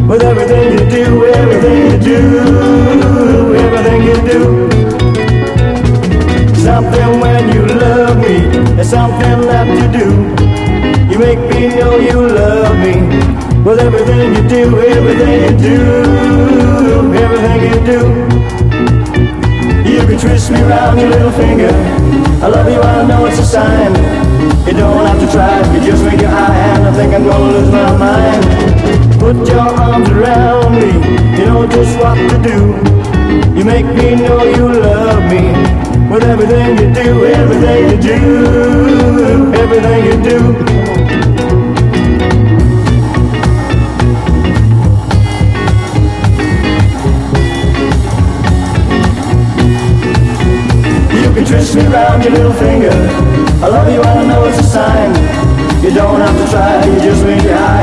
with everything you do, everything you do, everything you do. Something when you love me, it's something that you do. You make me know you love me, with everything you do, everything you do, everything you do. You can twist me around your little finger. I love you, I know it's a sign. You don't have to try, you just wink your eye and I think I'm gonna lose my mind. Put your arms around me, you know just what to do. You make me know you love me, with everything you do, everything you do, everything you do. You can twist me around your little finger. I love you, I know it's a sign. You don't have to try, you just wink your eye